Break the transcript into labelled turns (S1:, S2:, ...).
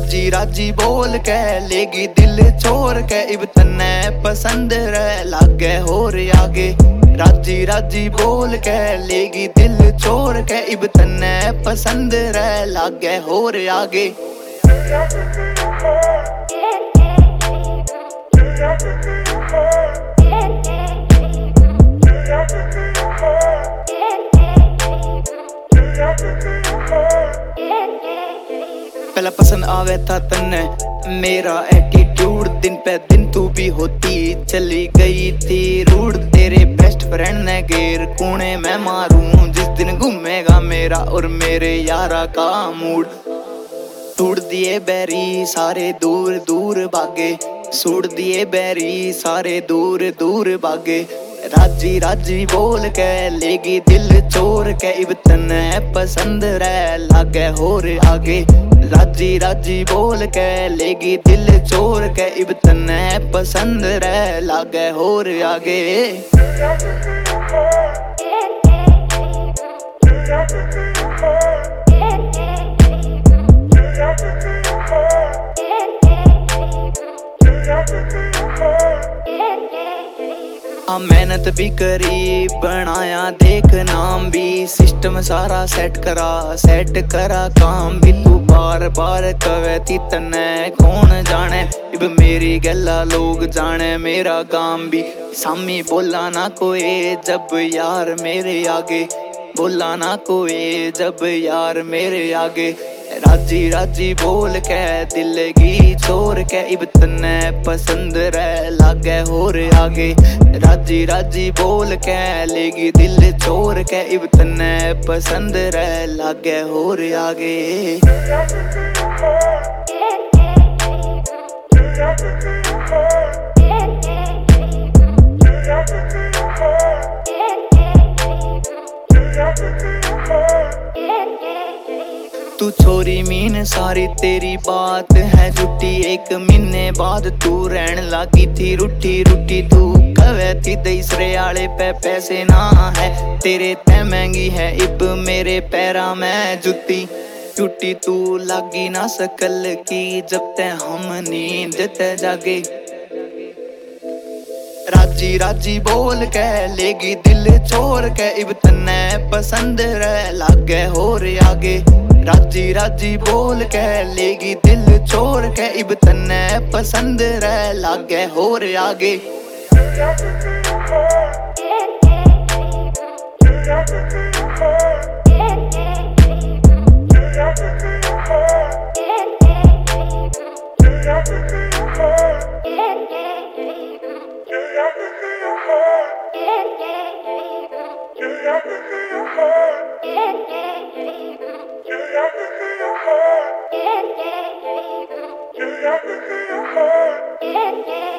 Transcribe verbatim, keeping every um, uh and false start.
S1: राजी राजी बोल के लेगी दिल छोड़ के, इब तन्ने पसंद रह लागे होर आगे। राजी राजी बोल के लेगी दिल छोड़ के, इब तन्ने पसंद रह लागे होर आगे। पहला पसंद आवे था तन्ने मेरा एटीट्यूड, दिन पे दिन तू भी होती चली गई थी रूड। तेरे बेस्ट फ्रेंड ने घेर कूने मैं मारूं, जिस दिन घूमेगा मेरा और मेरे यारा का मूड। तोड़ दिए बैरी सारे दूर दूर भागे, सूड़ दिए बैरी सारे दूर दूर भागे। राजी राजी बोल के लेगी दिल चोर के, इब तन्ने पसंद रह लागे होर आगे। राजी राजी बोल के लेगी दिल चोर के, इब तन्ने पसंद रह लागे होर आगे। आ मेहनत भी करी बनाया देख नाम भी, सिस्टम सारा सेट करा सेट करा काम भी। तू बार बार कवे थी तन्ने कौन जाने, इब मेरी गल्ला लोग जाने मेरा काम भी। सामी बोला ना कोई जब यार मेरे आगे, बोला ना कोई जब यार मेरे आगे। राजी राजी बोल के दिल की छोड़ के, इब तन्ने पसंद रह लागे होर आगे। राजी राजी बोल के लेगी दिल छोड़ के, इब तन्ने पसंद रह लागे होर आगे। तू छोरी मीन सारी तेरी बात है झूठी, एक महीने बाद तू रहन लागी थी रूठी रूठी। तू कवे थी दूसरे आले पे पैसे ना है, तेरे ते महंगी है इब मेरे पैरा में जुती। टूटी तू लागी ना सकल की जब ते हम नींद ते जागे। राजी राजी बोल के लेगी दिल छोड़ के, इब तन्ने पसंद रह लागे होर आगे। राजी राजी बोल के लेगी दिल छोड़ के, इब तन्ने पसंद रह लागे होर आगे।
S2: Yeah.